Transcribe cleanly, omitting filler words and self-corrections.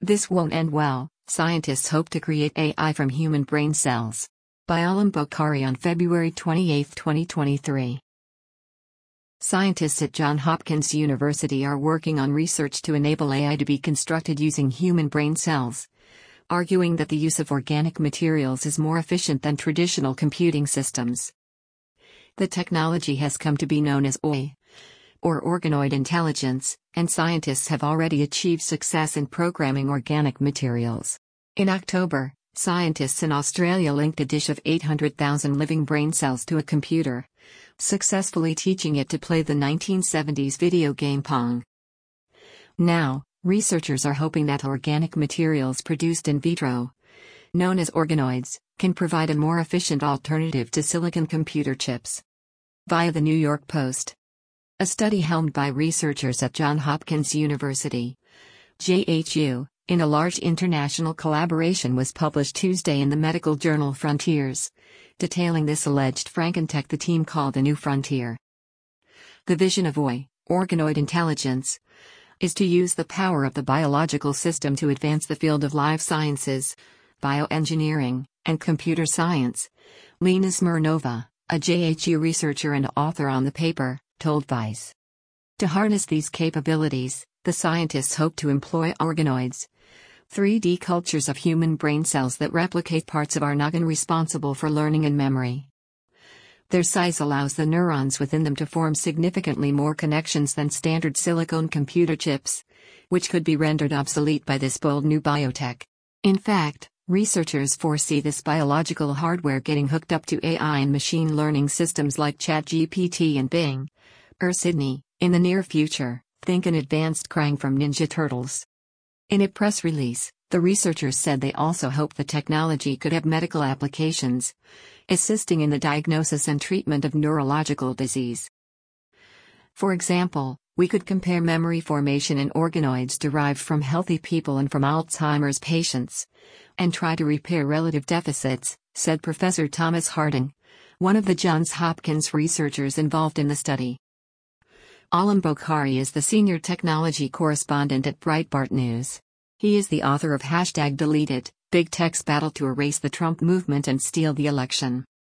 This won't end well. Scientists hope to create AI from human brain cells. By Alam Bokhari on February 28, 2023. Scientists at Johns Hopkins University are working on research to enable AI to be constructed using human brain cells, arguing that the use of organic materials is more efficient than traditional computing systems. The technology has come to be known as OI, or organoid intelligence, and scientists have already achieved success in programming organic materials. In October, scientists in Australia linked a dish of 800,000 living brain cells to a computer, successfully teaching it to play the 1970s video game Pong. Now, researchers are hoping that organic materials produced in vitro, known as organoids, can provide a more efficient alternative to silicon computer chips. Via the New York Post. A study helmed by researchers at Johns Hopkins University, JHU, in a large international collaboration was published Tuesday in the medical journal Frontiers, detailing this alleged Frankentech the team called a new frontier. The vision of OI, organoid intelligence, is to use the power of the biological system to advance the field of life sciences, bioengineering, and computer science. Lena Smirnova, a JHU researcher and author on the paper, told Vice. To harness these capabilities, the scientists hope to employ organoids, 3D cultures of human brain cells that replicate parts of our noggin responsible for learning and memory. Their size allows the neurons within them to form significantly more connections than standard silicon computer chips, which could be rendered obsolete by this bold new biotech. In fact, researchers foresee this biological hardware getting hooked up to AI and machine learning systems like ChatGPT and Bing, Sydney, in the near future. Think an advanced Krang from Ninja Turtles. In a press release, the researchers said they also hope the technology could have medical applications, assisting in the diagnosis and treatment of neurological disease. For example, we could compare memory formation in organoids derived from healthy people and from Alzheimer's patients, and try to repair relative deficits, said Professor Thomas Harding, one of the Johns Hopkins researchers involved in the study. Alam Bokhari is the senior technology correspondent at Breitbart News. He is the author of #DeleteIt, Big Tech's Battle to Erase the Trump Movement and Steal the Election.